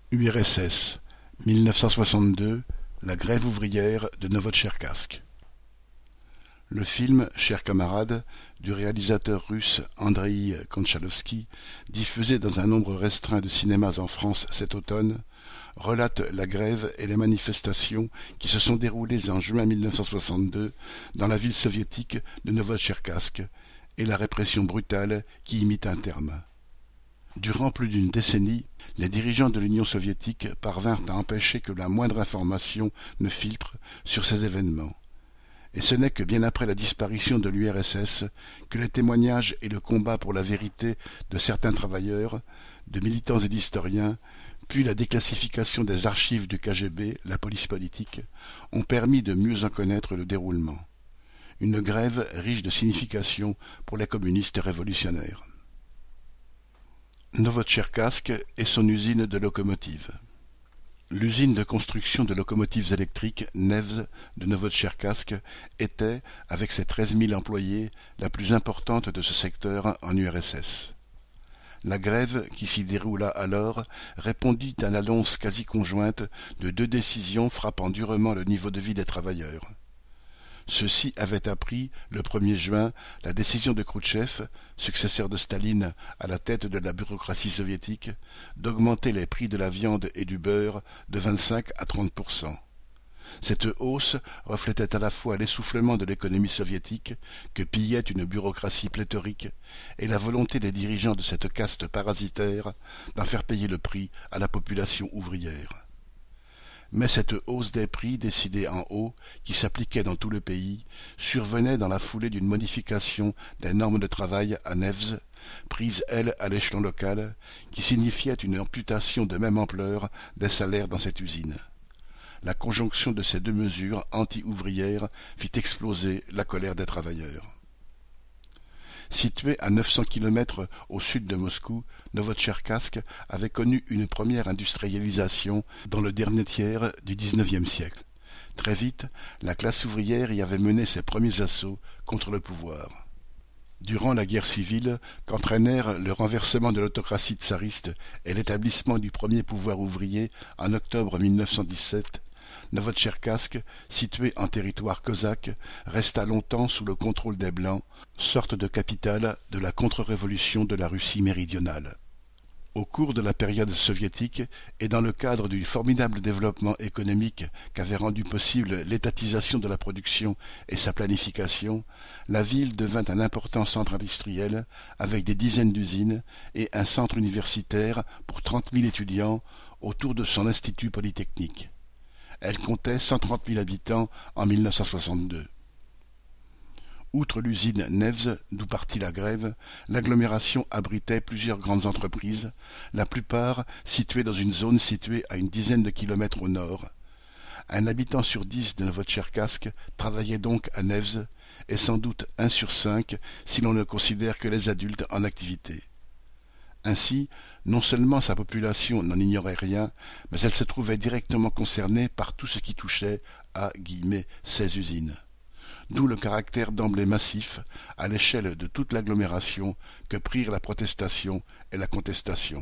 URSS, 1962, la grève ouvrière de Novotcherkassk. Le film Chers camarades, du réalisateur russe Andreï Konchalovsky, diffusé dans un nombre restreint de cinémas en France cet automne, relate la grève et les manifestations qui se sont déroulées en juin 1962 dans la ville soviétique de Novotcherkassk et la répression brutale qui y mit un terme. Durant plus d'une décennie, les dirigeants de l'Union soviétique parvinrent à empêcher que la moindre information ne filtre sur ces événements. Et ce n'est que bien après la disparition de l'URSS que les témoignages et le combat pour la vérité de certains travailleurs, de militants et d'historiens, puis la déclassification des archives du KGB, la police politique, ont permis de mieux en connaître le déroulement. Une grève riche de signification pour les communistes révolutionnaires. Novotcherkassk et son usine de locomotives. L'usine de construction de locomotives électriques Nevz de Novotcherkassk était, avec ses 13 000 employés, la plus importante de ce secteur en URSS. La grève qui s'y déroula alors répondit à l'annonce quasi conjointe de deux décisions frappant durement le niveau de vie des travailleurs. Ceux-ci avaient appris, le 1er juin, la décision de Khrouchtchev, successeur de Staline à la tête de la bureaucratie soviétique, d'augmenter les prix de la viande et du beurre de 25 à 30%. Cette hausse reflétait à la fois l'essoufflement de l'économie soviétique, que pillait une bureaucratie pléthorique, et la volonté des dirigeants de cette caste parasitaire d'en faire payer le prix à la population ouvrière. Mais cette hausse des prix décidée en haut, qui s'appliquait dans tout le pays, survenait dans la foulée d'une modification des normes de travail à Nevz, prise, elle, à l'échelon local, qui signifiait une amputation de même ampleur des salaires dans cette usine. La conjonction de ces deux mesures anti-ouvrières fit exploser la colère des travailleurs. Située à 900 km au sud de Moscou, Novotcherkassk avait connu une première industrialisation dans le dernier tiers du XIXe siècle. Très vite, la classe ouvrière y avait mené ses premiers assauts contre le pouvoir. Durant la guerre civile, qu'entraînèrent le renversement de l'autocratie tsariste et l'établissement du premier pouvoir ouvrier en octobre 1917, Novotcherkassk, situé en territoire cosaque, resta longtemps sous le contrôle des Blancs, sorte de capitale de la contre-révolution de la Russie méridionale. Au cours de la période soviétique, et dans le cadre du formidable développement économique qu'avait rendu possible l'étatisation de la production et sa planification, la ville devint un important centre industriel avec des dizaines d'usines et un centre universitaire pour 30 000 étudiants autour de son institut polytechnique. Elle comptait 130 000 habitants en 1962. Outre l'usine Nevz, d'où partit la grève, l'agglomération abritait plusieurs grandes entreprises, la plupart situées dans une zone située à une dizaine de kilomètres au nord. Un habitant sur 10 de Novotcherkassk travaillait donc à Nevz, et sans doute 1 sur 5 si l'on ne considère que les adultes en activité. Ainsi, non seulement sa population n'en ignorait rien, mais elle se trouvait directement concernée par tout ce qui touchait à « ces usines ». D'où le caractère d'emblée massif, à l'échelle de toute l'agglomération, que prirent la protestation et la contestation.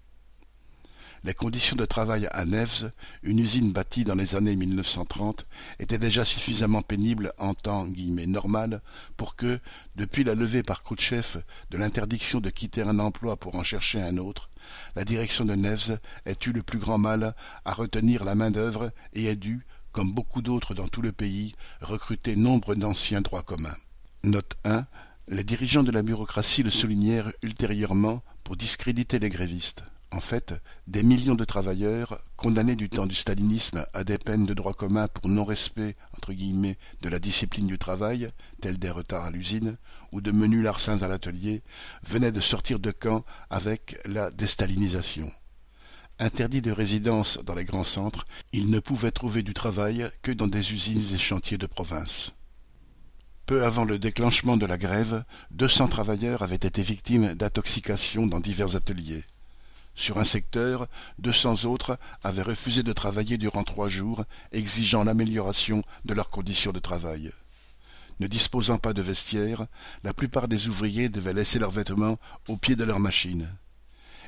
Les conditions de travail à Nevz, une usine bâtie dans les années 1930, étaient déjà suffisamment pénibles en temps « normal » pour que, depuis la levée par Khrouchtchev de l'interdiction de quitter un emploi pour en chercher un autre, la direction de Nevz ait eu le plus grand mal à retenir la main-d'œuvre et ait dû, comme beaucoup d'autres dans tout le pays, recruter nombre d'anciens droits communs. Note 1. Les dirigeants de la bureaucratie le soulignèrent ultérieurement pour discréditer les grévistes. En fait, des millions de travailleurs, condamnés du temps du stalinisme à des peines de droit commun pour non-respect, entre guillemets, de la discipline du travail, tels des retards à l'usine, ou de menus larcins à l'atelier, venaient de sortir de camp avec la déstalinisation. Interdits de résidence dans les grands centres, ils ne pouvaient trouver du travail que dans des usines et chantiers de province. Peu avant le déclenchement de la grève, 200 travailleurs avaient été victimes d'intoxication dans divers ateliers. Sur un secteur, 200 autres avaient refusé de travailler durant 3 jours, exigeant l'amélioration de leurs conditions de travail. Ne disposant pas de vestiaires, la plupart des ouvriers devaient laisser leurs vêtements au pied de leurs machines.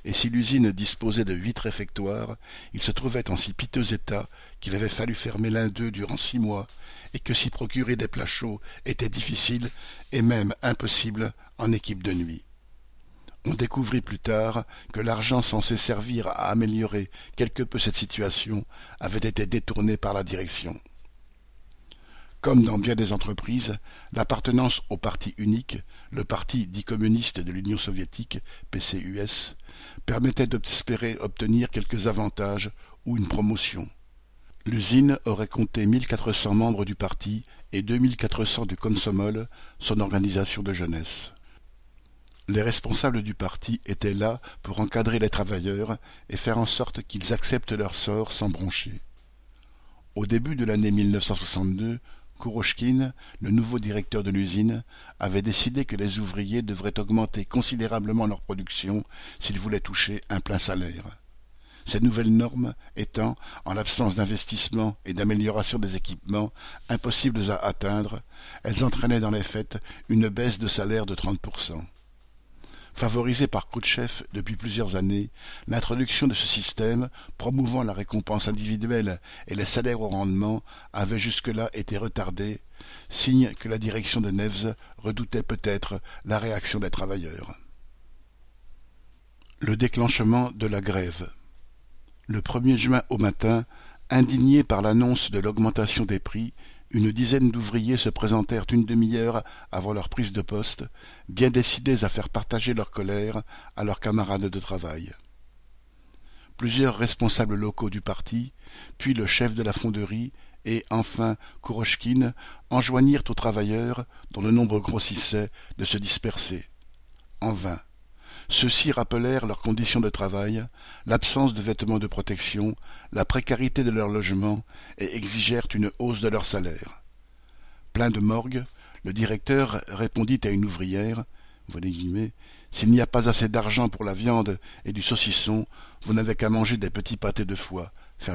et si l'usine disposait de 8 réfectoires, il se trouvait en si piteux état qu'il avait fallu fermer l'un d'eux durant 6 mois, et que s'y procurer des plats chauds était difficile et même impossible en équipe de nuit. On découvrit plus tard que l'argent censé servir à améliorer quelque peu cette situation avait été détourné par la direction. Comme dans bien des entreprises, l'appartenance au parti unique, le parti dit communiste de l'Union soviétique, PCUS, permettait d'espérer obtenir quelques avantages ou une promotion. L'usine aurait compté 1400 membres du parti et 2400 du Komsomol, son organisation de jeunesse. Les responsables du parti étaient là pour encadrer les travailleurs et faire en sorte qu'ils acceptent leur sort sans broncher. Au début de l'année 1962, Kurochkin, le nouveau directeur de l'usine, avait décidé que les ouvriers devraient augmenter considérablement leur production s'ils voulaient toucher un plein salaire. Ces nouvelles normes étant, en l'absence d'investissement et d'amélioration des équipements, impossibles à atteindre, elles entraînaient dans les faits une baisse de salaire de 30%. Favorisée par Khrouchtchev depuis plusieurs années, l'introduction de ce système, promouvant la récompense individuelle et les salaires au rendement, avait jusque-là été retardée, signe que la direction de Nevz redoutait peut-être la réaction des travailleurs. Le déclenchement de la grève. Le 1er juin au matin, indignés par l'annonce de l'augmentation des prix, une dizaine d'ouvriers se présentèrent une demi-heure avant leur prise de poste, bien décidés à faire partager leur colère à leurs camarades de travail. Plusieurs responsables locaux du parti, puis le chef de la fonderie et, enfin, Kurochkin, enjoignirent aux travailleurs, dont le nombre grossissait, de se disperser. En vain. Ceux-ci rappelèrent leurs conditions de travail, l'absence de vêtements de protection, la précarité de leur logement et exigèrent une hausse de leur salaire. Plein de morgue, le directeur répondit à une ouvrière, « S'il n'y a pas assez d'argent pour la viande et du saucisson, vous n'avez qu'à manger des petits pâtés de foie. »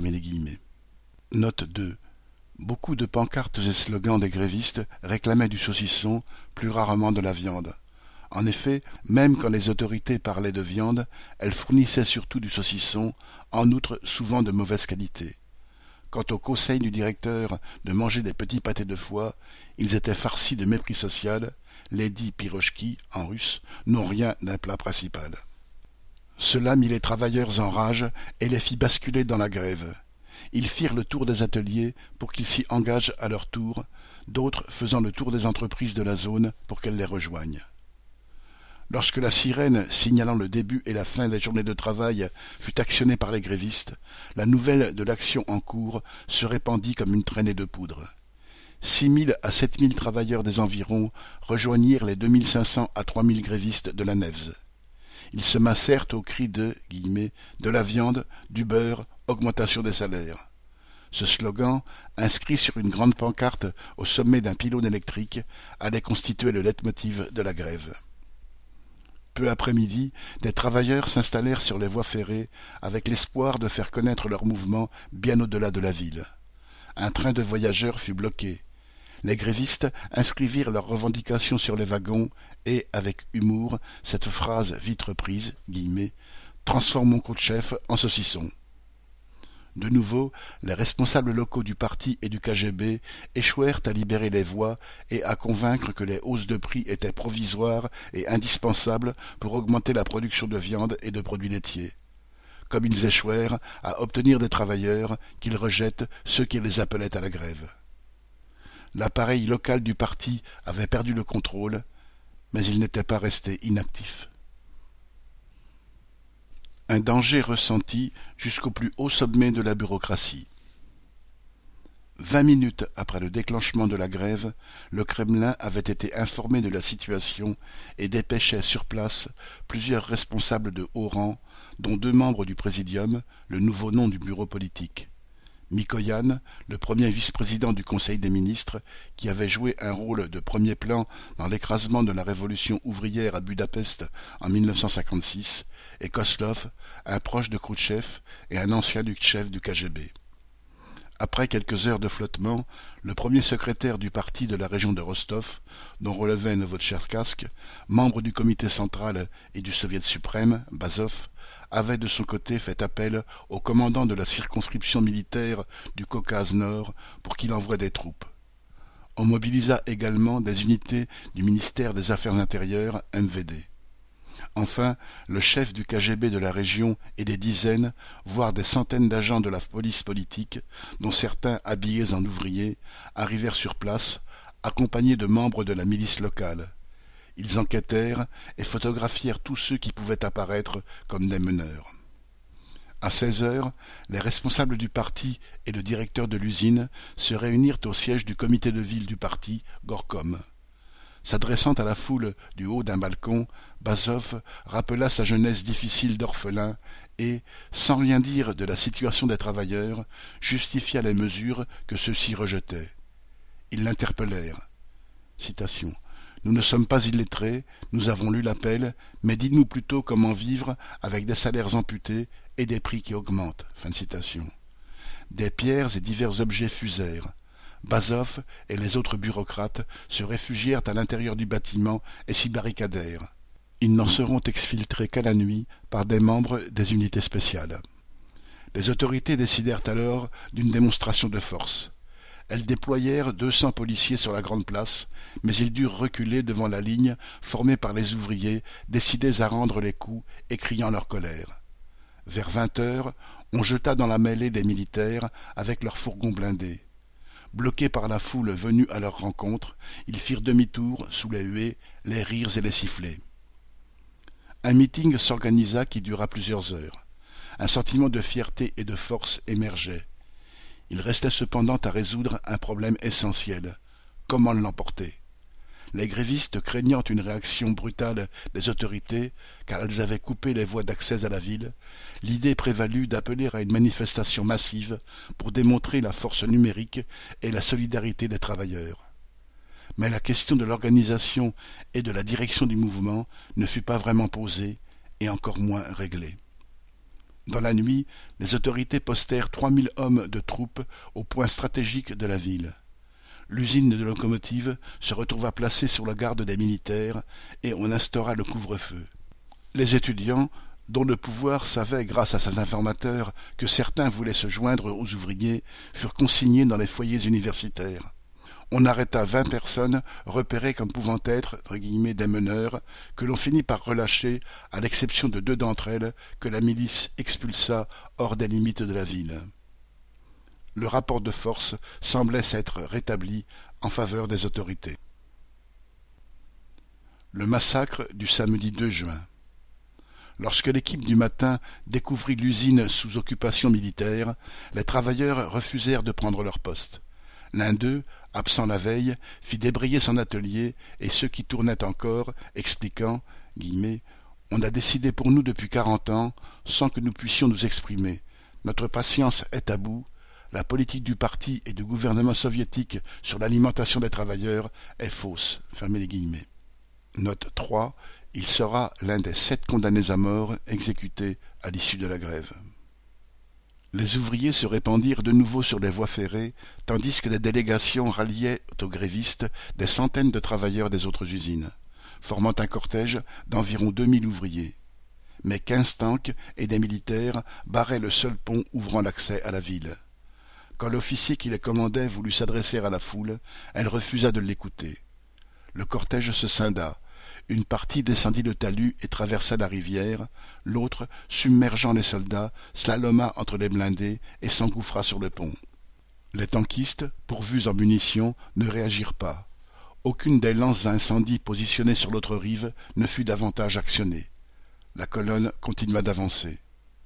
Note 2. Beaucoup de pancartes et slogans des grévistes réclamaient du saucisson, plus rarement de la viande. En effet, même quand les autorités parlaient de viande, elles fournissaient surtout du saucisson, en outre souvent de mauvaise qualité. Quant au conseil du directeur de manger des petits pâtés de foie, ils étaient farcis de mépris social, les dits pirochki, en russe, n'ont rien d'un plat principal. Cela mit les travailleurs en rage et les fit basculer dans la grève. Ils firent le tour des ateliers pour qu'ils s'y engagent à leur tour, d'autres faisant le tour des entreprises de la zone pour qu'elles les rejoignent. Lorsque la sirène signalant le début et la fin des journées de travail fut actionnée par les grévistes, la nouvelle de l'action en cours se répandit comme une traînée de poudre. 6 000 à 7 000 travailleurs des environs rejoignirent les 2 500 à 3 000 grévistes de la Nevz. Ils se massèrent au cri de « de la viande, du beurre, augmentation des salaires ». Ce slogan, inscrit sur une grande pancarte au sommet d'un pylône électrique, allait constituer le leitmotiv de la grève. Peu après-midi, des travailleurs s'installèrent sur les voies ferrées avec l'espoir de faire connaître leur mouvement bien au-delà de la ville. Un train de voyageurs fut bloqué. Les grévistes inscrivirent leurs revendications sur les wagons et, avec humour, cette phrase vite reprise, « Transformons Khrouchtchev en saucisson ». De nouveau, les responsables locaux du parti et du KGB échouèrent à libérer les voies et à convaincre que les hausses de prix étaient provisoires et indispensables pour augmenter la production de viande et de produits laitiers. Comme ils échouèrent à obtenir des travailleurs qu'ils rejettent ceux qui les appelaient à la grève. L'appareil local du parti avait perdu le contrôle, mais il n'était pas resté inactif. Un danger ressenti jusqu'au plus haut sommet de la bureaucratie. 20 minutes après le déclenchement de la grève, le Kremlin avait été informé de la situation et dépêchait sur place plusieurs responsables de haut rang, dont 2 membres du Présidium, le nouveau nom du bureau politique. Mikoyan, le premier vice-président du Conseil des ministres, qui avait joué un rôle de premier plan dans l'écrasement de la révolution ouvrière à Budapest en 1956, et Koslov, un proche de Khrouchtchev et un ancien chef du KGB. Après quelques heures de flottement, le premier secrétaire du parti de la région de Rostov, dont relevait Novotcherkassk, membre du comité central et du soviet suprême, Bazov, avait de son côté fait appel au commandant de la circonscription militaire du Caucase Nord pour qu'il envoie des troupes. On mobilisa également des unités du ministère des Affaires intérieures, MVD. Enfin, le chef du KGB de la région et des dizaines, voire des centaines d'agents de la police politique, dont certains habillés en ouvriers, arrivèrent sur place, accompagnés de membres de la milice locale. Ils enquêtèrent et photographièrent tous ceux qui pouvaient apparaître comme des meneurs. À 16 heures, les responsables du parti et le directeur de l'usine se réunirent au siège du comité de ville du parti, Gorkom. S'adressant à la foule du haut d'un balcon, Bazov rappela sa jeunesse difficile d'orphelin et, sans rien dire de la situation des travailleurs, justifia les mesures que ceux-ci rejetaient. Ils l'interpellèrent. Citation. « Nous ne sommes pas illettrés, nous avons lu l'appel, mais dites-nous plutôt comment vivre avec des salaires amputés et des prix qui augmentent. » Fin de citation. Des pierres et divers objets fusèrent. Bazov et les autres bureaucrates se réfugièrent à l'intérieur du bâtiment et s'y barricadèrent. Ils n'en seront exfiltrés qu'à la nuit par des membres des unités spéciales. Les autorités décidèrent alors d'une démonstration de force. Elles déployèrent 200 policiers sur la grande place, mais ils durent reculer devant la ligne formée par les ouvriers décidés à rendre les coups et criant leur colère. Vers 20 heures, on jeta dans la mêlée des militaires avec leurs fourgons blindés. Bloqués par la foule venue à leur rencontre, ils firent demi-tour sous les huées, les rires et les sifflets. Un meeting s'organisa qui dura plusieurs heures. Un sentiment de fierté et de force émergeait. Il restait cependant à résoudre un problème essentiel. Comment l'emporter? Les grévistes craignant une réaction brutale des autorités, car elles avaient coupé les voies d'accès à la ville, l'idée prévalut d'appeler à une manifestation massive pour démontrer la force numérique et la solidarité des travailleurs. Mais la question de l'organisation et de la direction du mouvement ne fut pas vraiment posée, et encore moins réglée. Dans la nuit, les autorités postèrent 3000 hommes de troupes au point stratégique de la ville. L'usine de locomotives se retrouva placée sous la garde des militaires et on instaura le couvre-feu. Les étudiants, dont le pouvoir savait grâce à ses informateurs que certains voulaient se joindre aux ouvriers, furent consignés dans les foyers universitaires. On arrêta 20 personnes repérées comme pouvant être « des meneurs » que l'on finit par relâcher à l'exception de 2 d'entre elles que la milice expulsa hors des limites de la ville. Le rapport de force semblait s'être rétabli en faveur des autorités. Le massacre du samedi 2 juin. Lorsque l'équipe du matin découvrit l'usine sous occupation militaire, les travailleurs refusèrent de prendre leur poste. L'un d'eux, absent la veille, fit débrayer son atelier et ceux qui tournaient encore, expliquant « On a décidé pour nous depuis 40 ans, sans que nous puissions nous exprimer. Notre patience est à bout. La politique du parti et du gouvernement soviétique sur l'alimentation des travailleurs est fausse. » Note 3. Il sera l'un des 7 condamnés à mort exécutés à l'issue de la grève. Les ouvriers se répandirent de nouveau sur les voies ferrées, tandis que des délégations ralliaient aux grévistes des centaines de travailleurs des autres usines, formant un cortège d'environ 2000 ouvriers. Mais 15 tanks et des militaires barraient le seul pont ouvrant l'accès à la ville. Quand l'officier qui les commandait voulut s'adresser à la foule, elle refusa de l'écouter. Le cortège se scinda. Une partie descendit le talus et traversa la rivière, l'autre, submergeant les soldats, slaloma entre les blindés et s'engouffra sur le pont. Les tankistes, pourvus en munitions, ne réagirent pas. Aucune des lances à incendie positionnées sur l'autre rive ne fut davantage actionnée. La colonne continua d'avancer.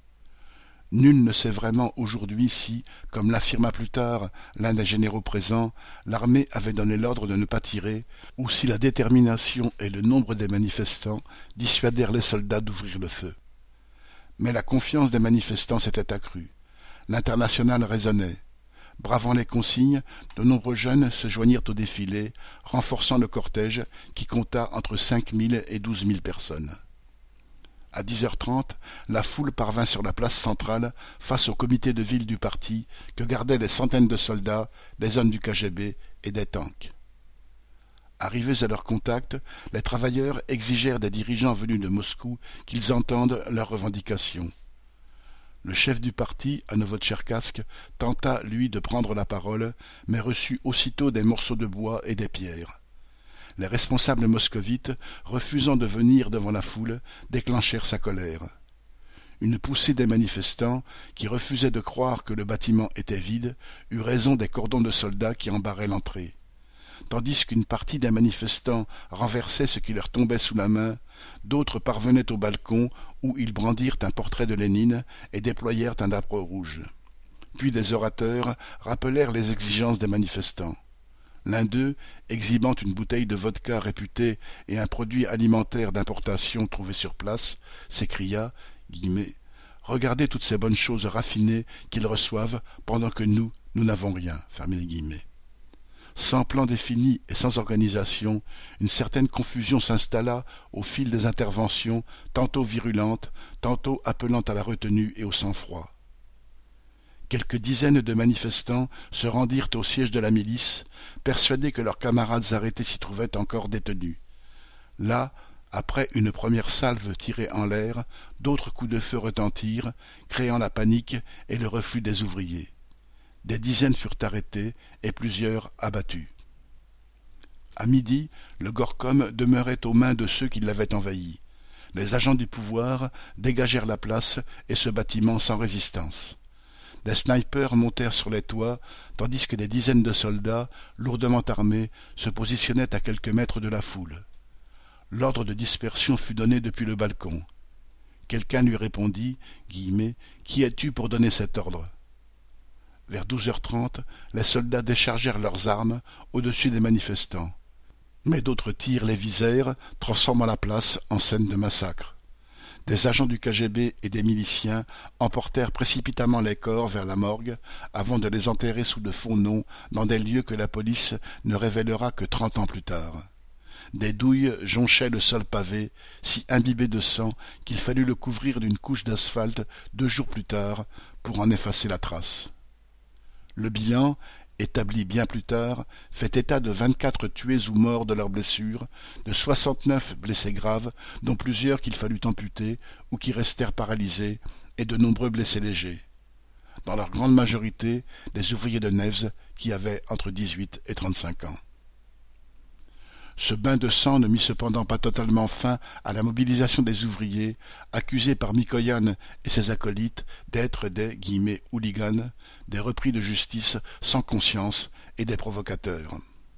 Nul ne sait vraiment aujourd'hui si, comme l'affirma plus tard l'un des généraux présents, l'armée avait donné l'ordre de ne pas tirer, ou si la détermination et le nombre des manifestants dissuadèrent les soldats d'ouvrir le feu. Mais la confiance des manifestants s'était accrue. L'internationale résonnait. Bravant les consignes, de nombreux jeunes se joignirent au défilé, renforçant le cortège qui compta entre 5000 et 12 000 personnes. À 10h30, la foule parvint sur la place centrale face au comité de ville du parti que gardaient des centaines de soldats, des hommes du KGB et des tanks. Arrivés à leur contact, les travailleurs exigèrent des dirigeants venus de Moscou qu'ils entendent leurs revendications. Le chef du parti, à Novotcherkassk, tenta, lui, de prendre la parole, mais reçut aussitôt des morceaux de bois et des pierres. Les responsables moscovites, refusant de venir devant la foule, déclenchèrent sa colère. Une poussée des manifestants, qui refusaient de croire que le bâtiment était vide, eut raison des cordons de soldats qui en barraient l'entrée. Tandis qu'une partie des manifestants renversait ce qui leur tombait sous la main, d'autres parvenaient au balcon où ils brandirent un portrait de Lénine et déployèrent un drapeau rouge. Puis des orateurs rappelèrent les exigences des manifestants. L'un d'eux, exhibant une bouteille de vodka réputée et un produit alimentaire d'importation trouvé sur place, s'écria « Regardez toutes ces bonnes choses raffinées qu'ils reçoivent pendant que nous n'avons rien. » Sans plan défini et sans organisation, une certaine confusion s'installa au fil des interventions, tantôt virulentes, tantôt appelant à la retenue et au sang-froid. Quelques dizaines de manifestants se rendirent au siège de la milice, persuadés que leurs camarades arrêtés s'y trouvaient encore détenus. Là, après une première salve tirée en l'air, d'autres coups de feu retentirent, créant la panique et le reflux des ouvriers. Des dizaines furent arrêtés et plusieurs abattus. À midi, le Gorkom demeurait aux mains de ceux qui l'avaient envahi. Les agents du pouvoir dégagèrent la place et ce bâtiment sans résistance. Des snipers montèrent sur les toits, tandis que des dizaines de soldats, lourdement armés, se positionnaient à quelques mètres de la foule. L'ordre de dispersion fut donné depuis le balcon. Quelqu'un lui répondit, « Qui es-tu pour donner cet ordre ?» Vers 12h30, les soldats déchargèrent leurs armes au-dessus des manifestants. Mais d'autres tirs les visèrent, transformant la place en scène de massacre. Des agents du KGB et des miliciens emportèrent précipitamment les corps vers la morgue avant de les enterrer sous de faux noms dans des lieux que la police ne révélera que 30 ans plus tard. Des douilles jonchaient le sol pavé, si imbibé de sang qu'il fallut le couvrir d'une couche d'asphalte 2 jours plus tard pour en effacer la trace. Le bilan, établi bien plus tard, fait état de 24 tués ou morts de leurs blessures, de 69 blessés graves, dont plusieurs qu'il fallut amputer ou qui restèrent paralysés, et de nombreux blessés légers. Dans leur grande majorité, des ouvriers de Nevs qui avaient entre 18 et 35 ans. Ce bain de sang ne mit cependant pas totalement fin à la mobilisation des ouvriers, accusés par Mikoyan et ses acolytes d'être des « hooligans », des repris de justice sans conscience et des provocateurs.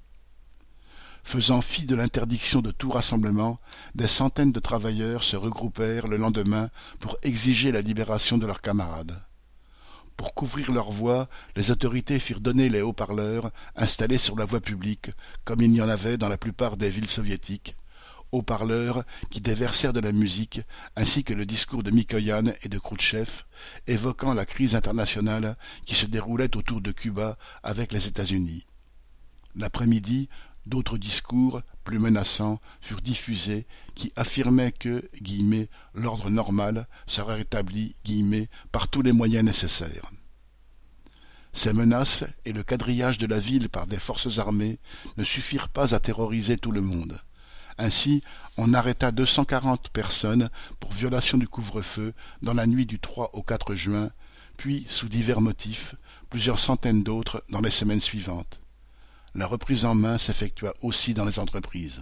Faisant fi de l'interdiction de tout rassemblement, des centaines de travailleurs se regroupèrent le lendemain pour exiger la libération de leurs camarades. Pour couvrir leur voix, les autorités firent donner les haut-parleurs installés sur la voie publique, comme il y en avait dans la plupart des villes soviétiques, haut-parleurs qui déversèrent de la musique, ainsi que le discours de Mikoyan et de Khrouchtchev, évoquant la crise internationale qui se déroulait autour de Cuba avec les États-Unis. L'après-midi, d'autres discours, plus menaçants, furent diffusés qui affirmaient que « l'ordre normal serait rétabli par tous les moyens nécessaires ». Ces menaces et le quadrillage de la ville par des forces armées ne suffirent pas à terroriser tout le monde. Ainsi, on arrêta 240 personnes pour violation du couvre-feu dans la nuit du 3 au 4 juin, puis, sous divers motifs, plusieurs centaines d'autres dans les semaines suivantes. La reprise en main s'effectua aussi dans les entreprises.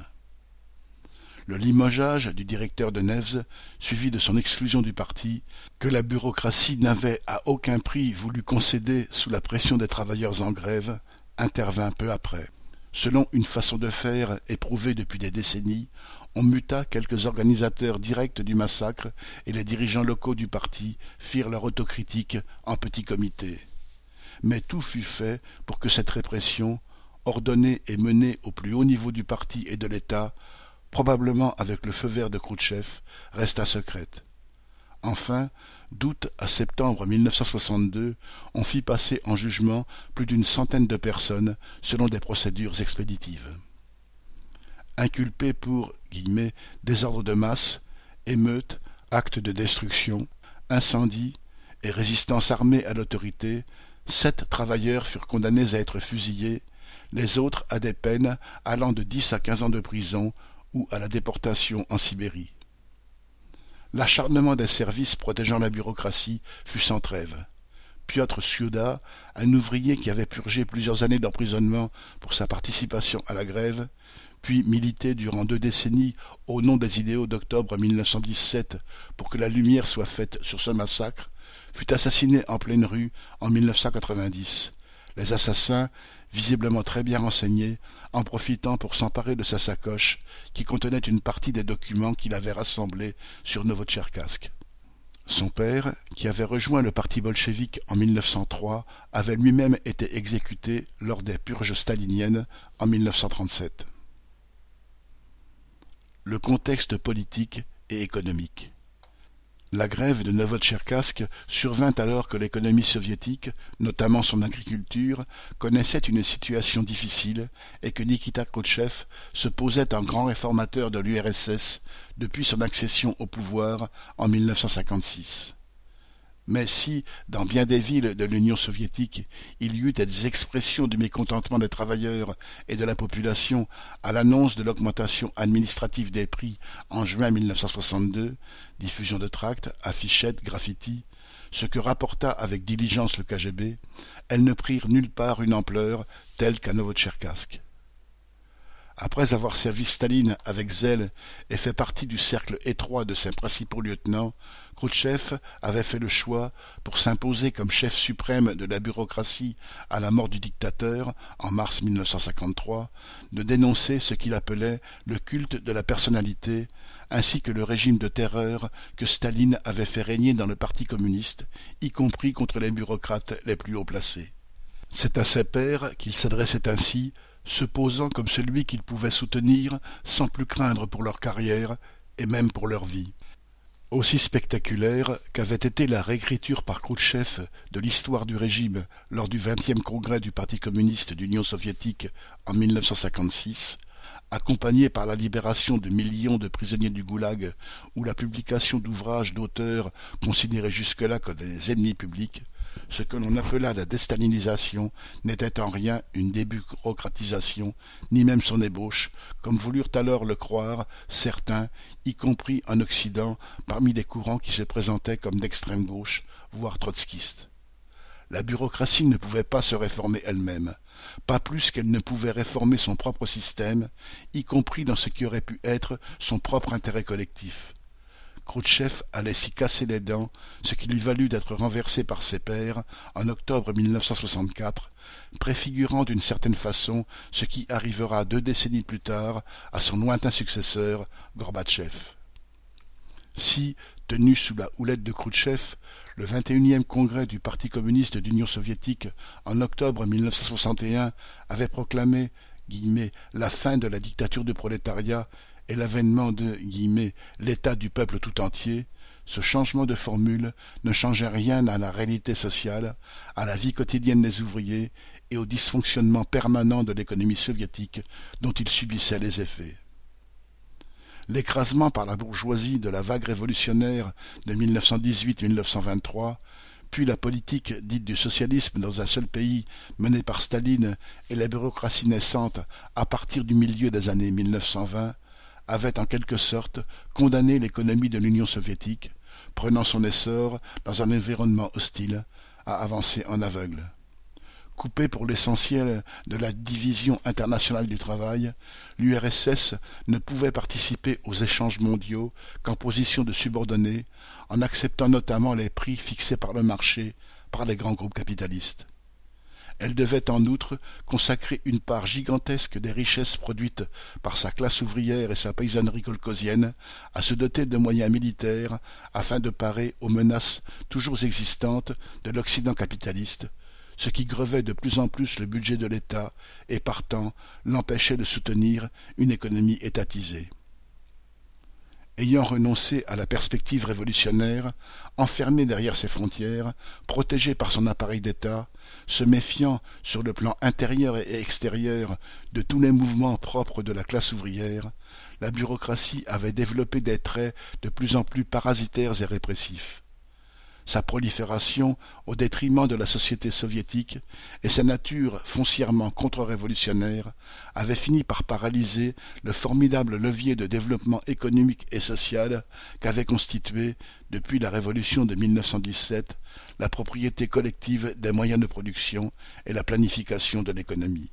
Le limogeage du directeur de Nevs, suivi de son exclusion du parti, que la bureaucratie n'avait à aucun prix voulu concéder sous la pression des travailleurs en grève, intervint peu après. Selon une façon de faire éprouvée depuis des décennies, on muta quelques organisateurs directs du massacre et les dirigeants locaux du parti firent leur autocritique en petit comité. Mais tout fut fait pour que cette répression, ordonnée et menée au plus haut niveau du parti et de l'État, probablement avec le feu vert de Khrouchtchev, resta secrète. Enfin, d'août à septembre 1962, on fit passer en jugement plus d'une centaine de personnes selon des procédures expéditives. Inculpés pour « désordre de masse », émeutes, actes de destruction, incendies et résistance armée à l'autorité, 7 travailleurs furent condamnés à être fusillés, les autres à des peines allant de 10 à 15 ans de prison ou à la déportation en Sibérie. L'acharnement des services protégeant la bureaucratie fut sans trêve. Piotr Siouda, un ouvrier qui avait purgé plusieurs années d'emprisonnement pour sa participation à la grève, puis milité durant 2 décennies au nom des idéaux d'octobre 1917 pour que la lumière soit faite sur ce massacre, fut assassiné en pleine rue en 1990. Les assassins, visiblement très bien renseignés, en profitant pour s'emparer de sa sacoche qui contenait une partie des documents qu'il avait rassemblés sur Novotcherkassk. Son père, qui avait rejoint le parti bolchevique en 1903, avait lui-même été exécuté lors des purges staliniennes en 1937. Le contexte politique et économique. La grève de Novotcherkassk survint alors que l'économie soviétique, notamment son agriculture, connaissait une situation difficile et que Nikita Khrouchtchev se posait en grand réformateur de l'URSS depuis son accession au pouvoir en 1956. Mais si, dans bien des villes de l'Union soviétique, il y eut des expressions du mécontentement des travailleurs et de la population à l'annonce de l'augmentation administrative des prix en juin 1962, diffusion de tracts, affichettes, graffitis, ce que rapporta avec diligence le KGB, elles ne prirent nulle part une ampleur telle qu'à Novotcherkassk. Après avoir servi Staline avec zèle et fait partie du cercle étroit de ses principaux lieutenants, Khrouchtchev avait fait le choix, pour s'imposer comme chef suprême de la bureaucratie à la mort du dictateur, en mars 1953, de dénoncer ce qu'il appelait le culte de la personnalité, ainsi que le régime de terreur que Staline avait fait régner dans le Parti communiste, y compris contre les bureaucrates les plus haut placés. C'est à ses pairs qu'il s'adressait ainsi, se posant comme celui qu'il pouvait soutenir sans plus craindre pour leur carrière et même pour leur vie. Aussi spectaculaire qu'avait été la réécriture par Khrouchtchev de l'histoire du régime lors du 20e congrès du Parti communiste d'Union soviétique en 1956, accompagnée par la libération de millions de prisonniers du goulag ou la publication d'ouvrages d'auteurs considérés jusque-là comme des ennemis publics, ce que l'on appela la déstalinisation n'était en rien une débureaucratisation, ni même son ébauche, comme voulurent alors le croire certains, y compris en Occident, parmi des courants qui se présentaient comme d'extrême gauche, voire trotskistes. La bureaucratie ne pouvait pas se réformer elle-même, pas plus qu'elle ne pouvait réformer son propre système, y compris dans ce qui aurait pu être son propre intérêt collectif. Khrouchtchev allait s'y casser les dents, ce qui lui valut d'être renversé par ses pairs en octobre 1964, préfigurant d'une certaine façon ce qui arrivera 2 décennies plus tard à son lointain successeur, Gorbatchev. Si, tenu sous la houlette de Khrouchtchev, le 21e congrès du Parti communiste d'Union soviétique en octobre 1961 avait proclamé « la fin de la dictature du prolétariat » et l'avènement de « l'État du peuple tout entier », ce changement de formule ne changeait rien à la réalité sociale, à la vie quotidienne des ouvriers et au dysfonctionnement permanent de l'économie soviétique dont il subissait les effets. L'écrasement par la bourgeoisie de la vague révolutionnaire de 1918-1923, puis la politique dite du socialisme dans un seul pays menée par Staline et la bureaucratie naissante à partir du milieu des années 1920, avait en quelque sorte condamné l'économie de l'Union soviétique, prenant son essor dans un environnement hostile, à avancer en aveugle. Coupée pour l'essentiel de la division internationale du travail, l'URSS ne pouvait participer aux échanges mondiaux qu'en position de subordonnée, en acceptant notamment les prix fixés par le marché par les grands groupes capitalistes. Elle devait en outre consacrer une part gigantesque des richesses produites par sa classe ouvrière et sa paysannerie kolkhozienne à se doter de moyens militaires afin de parer aux menaces toujours existantes de l'Occident capitaliste, ce qui grevait de plus en plus le budget de l'État et partant l'empêchait de soutenir une économie étatisée. Ayant renoncé à la perspective révolutionnaire, enfermé derrière ses frontières, protégé par son appareil d'État, se méfiant sur le plan intérieur et extérieur de tous les mouvements propres de la classe ouvrière, la bureaucratie avait développé des traits de plus en plus parasitaires et répressifs. sa prolifération au détriment de la société soviétique et sa nature foncièrement contre-révolutionnaire avaient fini par paralyser le formidable levier de développement économique et social qu'avait constitué, depuis la révolution de 1917, la propriété collective des moyens de production et la planification de l'économie.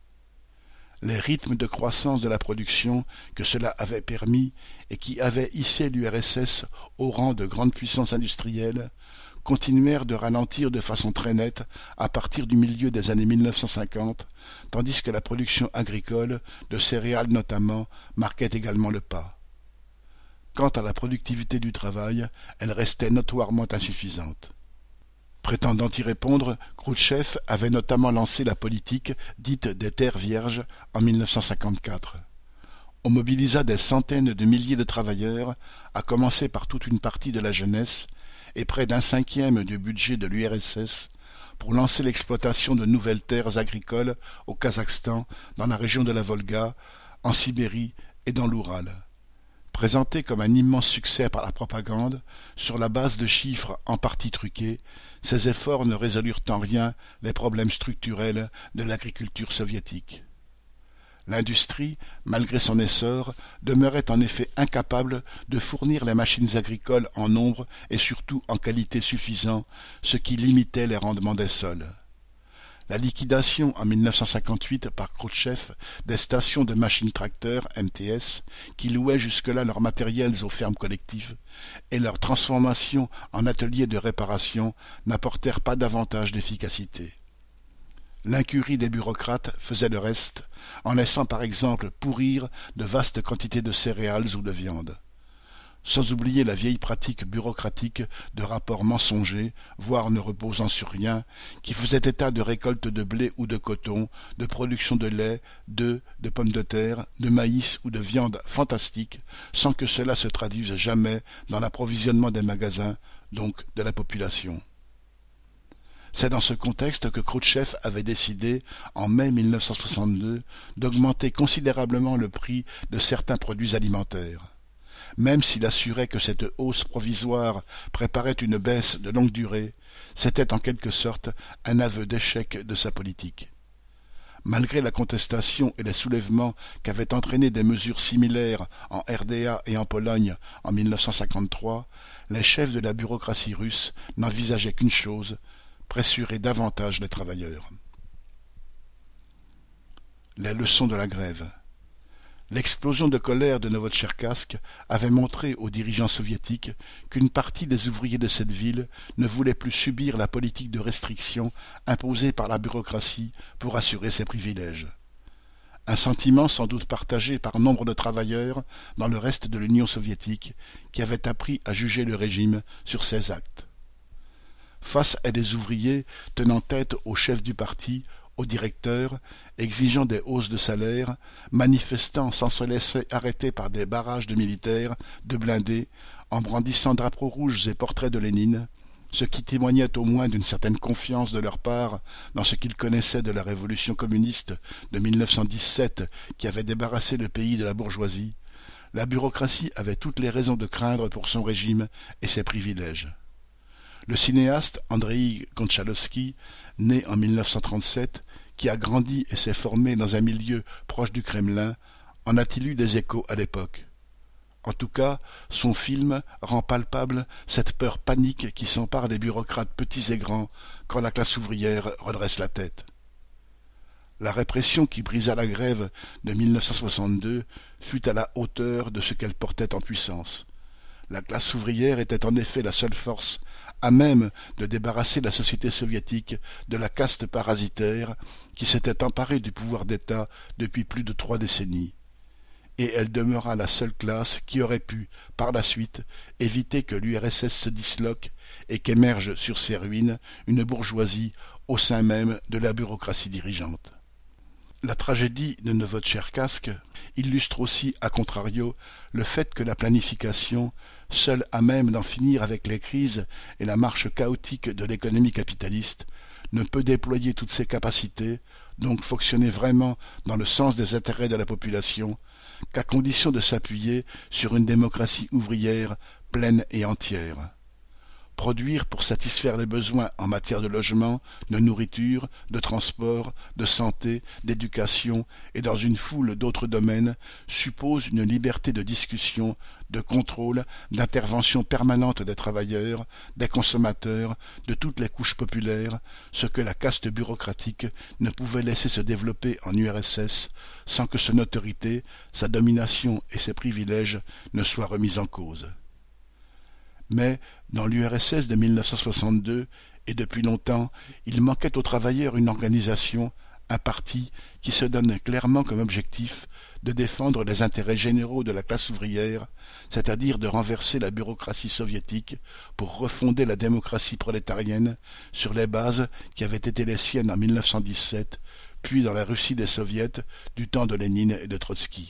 Les rythmes de croissance de la production que cela avait permis et qui avaient hissé l'URSS au rang de grande puissance industrielle continuèrent de ralentir de façon très nette à partir du milieu des années 1950, tandis que la production agricole, de céréales notamment, marquait également le pas. Quant à la productivité du travail, elle restait notoirement insuffisante. Prétendant y répondre, Khrouchtchev avait notamment lancé la politique dite des terres vierges en 1954. On mobilisa des centaines de milliers de travailleurs, à commencer par toute une partie de la jeunesse, et près d'un cinquième du budget de l'URSS, pour lancer l'exploitation de nouvelles terres agricoles au Kazakhstan, dans la région de la Volga, en Sibérie et dans l'Oural. Présenté comme un immense succès par la propagande, sur la base de chiffres en partie truqués, ces efforts ne résolurent en rien les problèmes structurels de l'agriculture soviétique. L'industrie, malgré son essor, demeurait en effet incapable de fournir les machines agricoles en nombre et surtout en qualité suffisant, ce qui limitait les rendements des sols. La liquidation en 1958 par Khrouchtchev des stations de machines-tracteurs, MTS, qui louaient jusque-là leurs matériels aux fermes collectives, et leur transformation en ateliers de réparation n'apportèrent pas davantage d'efficacité. L'incurie des bureaucrates faisait le reste, en laissant par exemple pourrir de vastes quantités de céréales ou de viande. Sans oublier la vieille pratique bureaucratique de rapports mensongers, voire ne reposant sur rien, qui faisait état de récoltes de blé ou de coton, de production de lait, d'œufs, de pommes de terre, de maïs ou de viande fantastique, sans que cela se traduise jamais dans l'approvisionnement des magasins, donc de la population. C'est dans ce contexte que Khrouchtchev avait décidé, en mai 1962, d'augmenter considérablement le prix de certains produits alimentaires. Même s'il assurait que cette hausse provisoire préparait une baisse de longue durée, c'était en quelque sorte un aveu d'échec de sa politique. Malgré la contestation et les soulèvements qu'avaient entraîné des mesures similaires en RDA et en Pologne en 1953, les chefs de la bureaucratie russe n'envisageaient qu'une chose, pressurer davantage les travailleurs. Les leçons de la grève. L'explosion de colère de Novotcherkassk avait montré aux dirigeants soviétiques qu'une partie des ouvriers de cette ville ne voulait plus subir la politique de restriction imposée par la bureaucratie pour assurer ses privilèges. Un sentiment sans doute partagé par nombre de travailleurs dans le reste de l'Union soviétique qui avaient appris à juger le régime sur ses actes. Face à des ouvriers tenant tête aux chefs du parti, aux directeurs, exigeant des hausses de salaire, manifestant sans se laisser arrêter par des barrages de militaires, de blindés, en brandissant drapeaux rouges et portraits de Lénine, ce qui témoignait au moins d'une certaine confiance de leur part dans ce qu'ils connaissaient de la révolution communiste de 1917 qui avait débarrassé le pays de la bourgeoisie, la bureaucratie avait toutes les raisons de craindre pour son régime et ses privilèges. Le cinéaste Andreï Konchalovsky, né en 1937, qui a grandi et s'est formé dans un milieu proche du Kremlin, en a-t-il eu des échos à l'époque? En tout cas, son film rend palpable cette peur panique qui s'empare des bureaucrates petits et grands quand la classe ouvrière redresse la tête. La répression qui brisa la grève de 1962 fut à la hauteur de ce qu'elle portait en puissance. La classe ouvrière était en effet la seule force à même de débarrasser la société soviétique de la caste parasitaire qui s'était emparée du pouvoir d'État depuis plus de 3 décennies. Et elle demeura la seule classe qui aurait pu, par la suite, éviter que l'URSS se disloque et qu'émerge sur ses ruines une bourgeoisie au sein même de la bureaucratie dirigeante. La tragédie de Novotcherkassk illustre aussi, à contrario, le fait que la planification, seule à même d'en finir avec les crises et la marche chaotique de l'économie capitaliste, ne peut déployer toutes ses capacités, donc fonctionner vraiment dans le sens des intérêts de la population, qu'à condition de s'appuyer sur une démocratie ouvrière pleine et entière. produire pour satisfaire les besoins en matière de logement, de nourriture, de transport, de santé, d'éducation et dans une foule d'autres domaines suppose une liberté de discussion, de contrôle, d'intervention permanente des travailleurs, des consommateurs, de toutes les couches populaires, ce que la caste bureaucratique ne pouvait laisser se développer en URSS sans que son autorité, sa domination et ses privilèges ne soient remis en cause. Mais, dans l'URSS de 1962, et depuis longtemps, il manquait aux travailleurs une organisation, un parti qui se donne clairement comme objectif de défendre les intérêts généraux de la classe ouvrière, c'est-à-dire de renverser la bureaucratie soviétique pour refonder la démocratie prolétarienne sur les bases qui avaient été les siennes en 1917, puis dans la Russie des soviets du temps de Lénine et de Trotsky.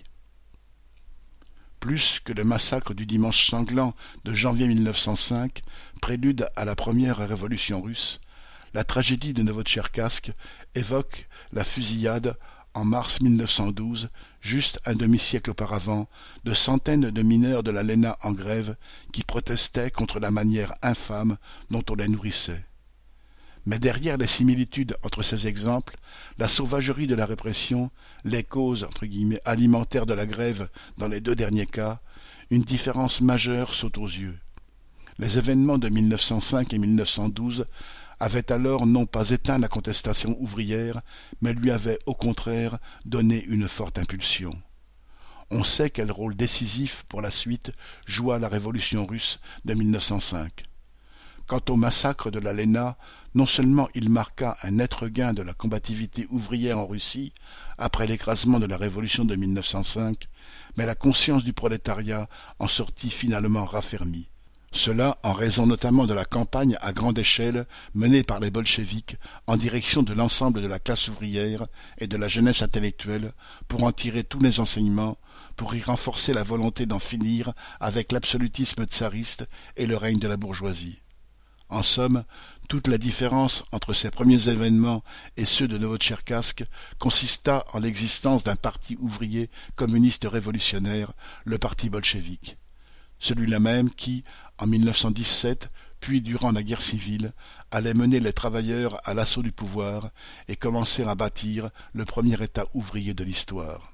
Plus que le massacre du dimanche sanglant de janvier 1905, prélude à la première révolution russe, la tragédie de Novotcherkassk évoque la fusillade, en mars 1912, juste un demi-siècle auparavant, de centaines de mineurs de la Léna en grève qui protestaient contre la manière infâme dont on les nourrissait. Mais derrière les similitudes entre ces exemples, la sauvagerie de la répression, les causes entre guillemets, alimentaires de la grève dans les deux derniers cas, une différence majeure saute aux yeux. Les événements de 1905 et 1912 avaient alors non pas éteint la contestation ouvrière, mais lui avaient au contraire donné une forte impulsion. On sait quel rôle décisif pour la suite joua la révolution russe de 1905. Quant au massacre de la Léna, non seulement il marqua un net regain de la combativité ouvrière en Russie après l'écrasement de la révolution de 1905, mais la conscience du prolétariat en sortit finalement raffermie. Cela en raison notamment de la campagne à grande échelle menée par les bolcheviks en direction de l'ensemble de la classe ouvrière et de la jeunesse intellectuelle pour en tirer tous les enseignements, pour y renforcer la volonté d'en finir avec l'absolutisme tsariste et le règne de la bourgeoisie. En somme, toute la différence entre ces premiers événements et ceux de Novotcherkassk consista en l'existence d'un parti ouvrier communiste révolutionnaire, le parti bolchevique. Celui-là même qui, en 1917, puis durant la guerre civile, allait mener les travailleurs à l'assaut du pouvoir et commencer à bâtir le premier État ouvrier de l'histoire.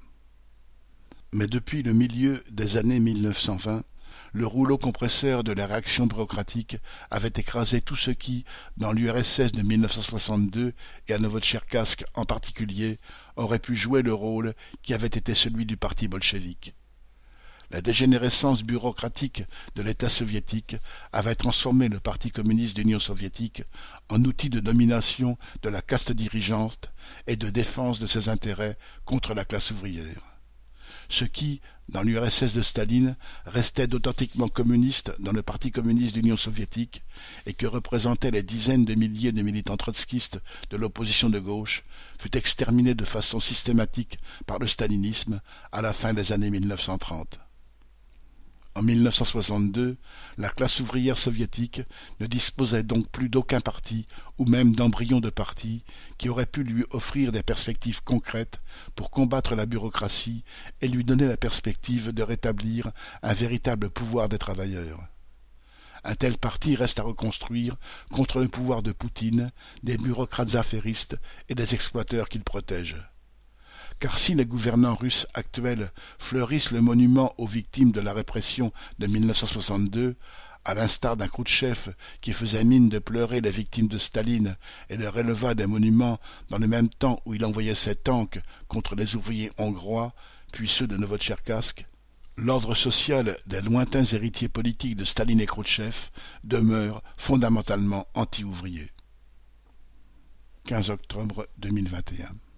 Mais depuis le milieu des années 1920, le rouleau compresseur de la réaction bureaucratique avait écrasé tout ce qui, dans l'URSS de 1962 et à Novotcherkassk en particulier, aurait pu jouer le rôle qui avait été celui du parti bolchevique. La dégénérescence bureaucratique de l'État soviétique avait transformé le Parti communiste d'Union soviétique en outil de domination de la caste dirigeante et de défense de ses intérêts contre la classe ouvrière. Ce qui, dans l'URSS de Staline, restait d'authentiquement communiste dans le Parti communiste d'Union soviétique et que représentaient les dizaines de milliers de militants trotskistes de l'opposition de gauche, fut exterminé de façon systématique par le stalinisme à la fin des années 1930. En 1962, la classe ouvrière soviétique ne disposait donc plus d'aucun parti, ou même d'embryon de parti, qui aurait pu lui offrir des perspectives concrètes pour combattre la bureaucratie et lui donner la perspective de rétablir un véritable pouvoir des travailleurs. Un tel parti reste à reconstruire contre le pouvoir de Poutine, des bureaucrates affairistes et des exploiteurs qu'il protège. Car si les gouvernants russes actuels fleurissent le monument aux victimes de la répression de 1962, à l'instar d'un Khrouchtchev qui faisait mine de pleurer les victimes de Staline et leur éleva des monuments dans le même temps où il envoyait ses tanks contre les ouvriers hongrois, puis ceux de Novotcherkassk, l'ordre social des lointains héritiers politiques de Staline et Khrouchtchev demeure fondamentalement anti-ouvrier. 15 octobre 2021.